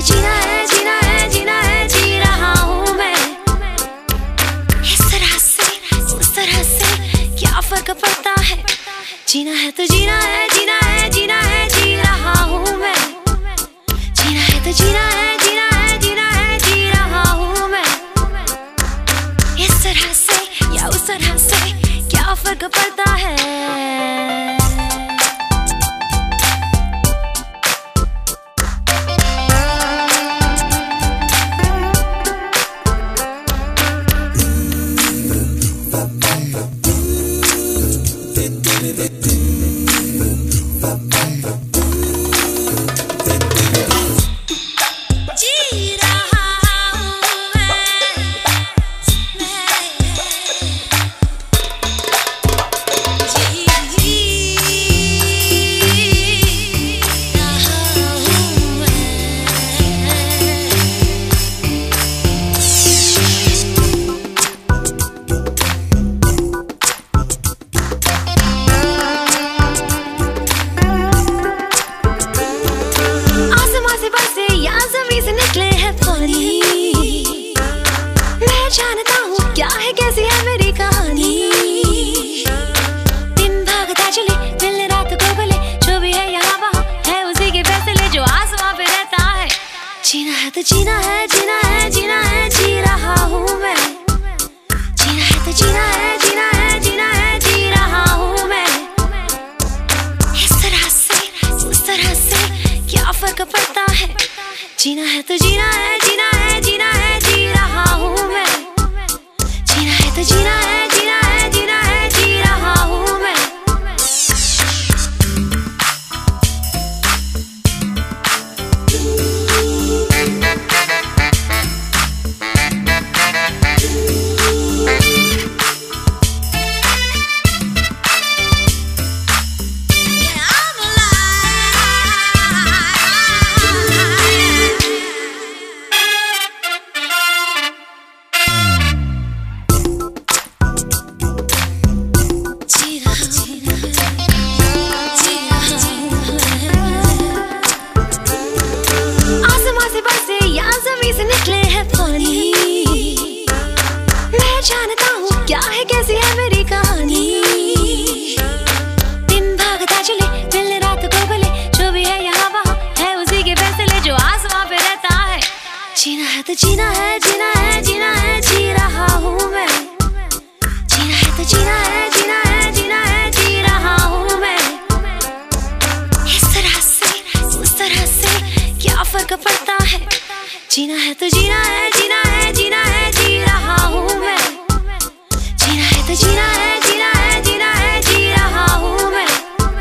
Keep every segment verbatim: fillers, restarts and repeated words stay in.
जीना है, जीना है, जीना है, जी रहा हूँ मैं। इस तरह से, उस तरह से क्या फर्क पड़ता है। जीना है तो जीना है, जीना है, जीना है, जी रहा हूँ मैं। जीना है तो जीना है, जीना है, जीना है, जी रहा हूँ मैं। इस तरह से या उस तरह से क्या फर्क पड़ता है। जानता हूँ क्या है, कैसी है मेरी कहानी। दिन भागता चले, दिल रात को भले, जो भी है यहाँ वहाँ है उसी के फैसले, जो आसमां पे रहता है। जीना है तो जीना है, जीना है, जीना है, जी रहा हूँ मैं। जीना है तो जीना है, जीना है, जीना है, जी रहा हूँ मैं। इस तरह से, उस तरह से क्या फर्क पड़ता है। जीना है तो जीना है, जीना है, जीना है, जी रहा हूँ मैं। जीना है तो जीना है, जीना है, जीना है, जी रहा हूँ मैं। जानता हूँ क्या है, कैसी है मेरी कहानी। दिन भागता चले, दिल रात को भले, जो भी है यहाँ वहाँ है उसी के फैसले, जो आसमां पे रहता है। जीना है तो जीना है, जीना है, जीना है, जी रहा हूँ मैं। जीना है तो जीना है, जीना है, जीना है, जी रहा हूँ मैं। इस तरह से, उस तरह से क्या फर्क पड़ता है। जीना है तो जीना है, जीना है, जीना है, जी रहा हूँ मैं। जीना है तो जीना है, जीना है, जीना है, जी रहा हूँ मैं।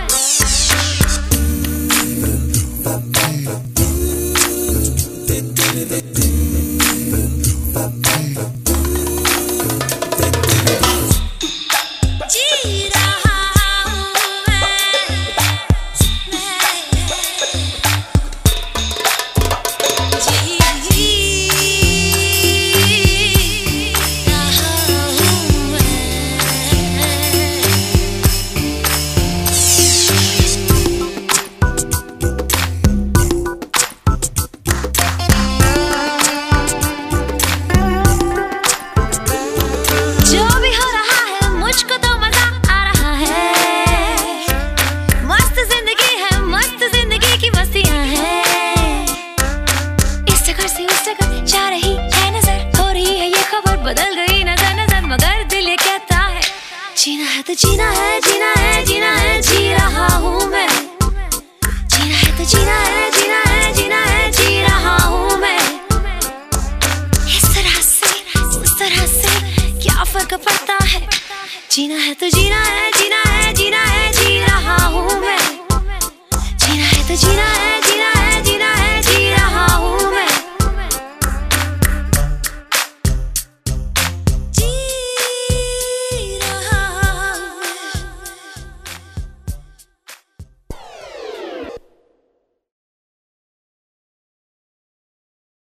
जी रहा हूँ मैं। जी बदल गई नजर नजर, मगर दिल ये कहता है। जीना है तो जीना है, जीना है, जीना है, जी रहा हूँ मैं। जीना है तो जीना है, जीना है, जीना है, जी रहा हूँ मैं। इस तरह से, उस तरह से क्या फर्क पड़ता है। जीना है तो जीना है, जीना है, जीना है, जी रहा हूँ मैं। जीना है तो जीना है।